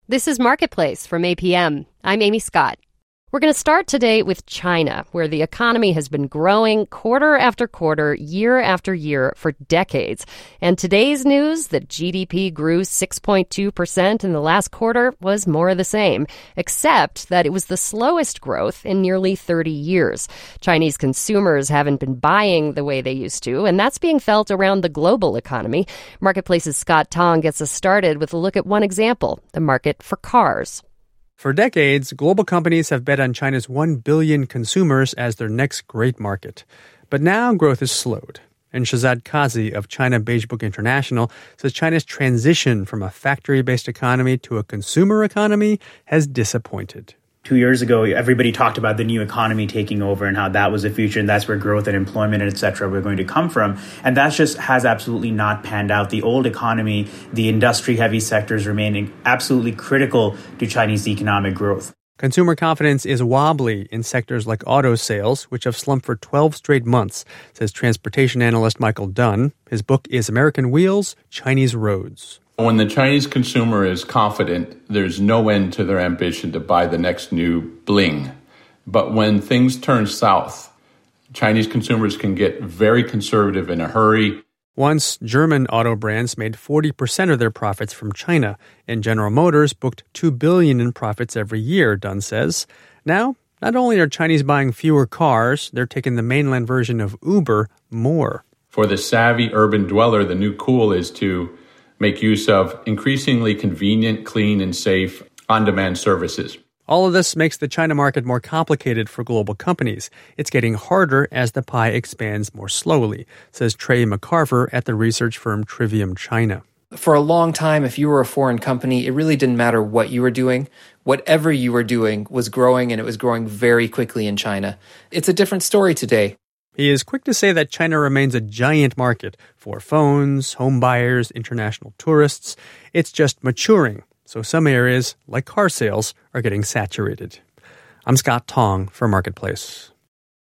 This is Marketplace from APM. I'm Amy Scott. We're going to start today with China, where the economy has been growing quarter after quarter, year after year for decades. And today's news that GDP grew 6.2% in the last quarter was more of the same, except that it was the slowest growth in nearly 30 years. Chinese consumers haven't been buying the way they used to, and that's being felt around the global economy. Marketplace's Scott Tong gets us started with a look at one example, the market for cars. For decades, global companies have bet on China's 1 billion consumers as their next great market. But now growth has slowed. And Shahzad Kazi of China Beige Book International says China's transition from a factory-based economy to a consumer economy has disappointed. 2 years ago, everybody talked about the new economy taking over and how that was the future and that's where growth and employment, et cetera, were going to come from. And that just has absolutely not panned out. The old economy, the industry-heavy sectors remaining absolutely critical to Chinese economic growth. Consumer confidence is wobbly in sectors like auto sales, which have slumped for 12 straight months, says transportation analyst Michael Dunn. His book is American Wheels, Chinese Roads. When the Chinese consumer is confident, there's no end to their ambition to buy the next new bling. But when things turn south, Chinese consumers can get very conservative in a hurry. Once, German auto brands made 40% of their profits from China, and General Motors booked $2 billion in profits every year, Dunn says. Now, not only are Chinese buying fewer cars, they're taking the mainland version of Uber more. For the savvy urban dweller, the new cool is to make use of increasingly convenient, clean, and safe on-demand services. All of this makes the China market more complicated for global companies. It's getting harder as the pie expands more slowly, says Trey McCarver at the research firm Trivium China. For a long time, if you were a foreign company, it really didn't matter what you were doing. Whatever you were doing was growing, and it was growing very quickly in China. It's a different story today. He is quick to say that China remains a giant market for phones, home buyers, international tourists. It's just maturing, so some areas, like car sales, are getting saturated. I'm Scott Tong for Marketplace.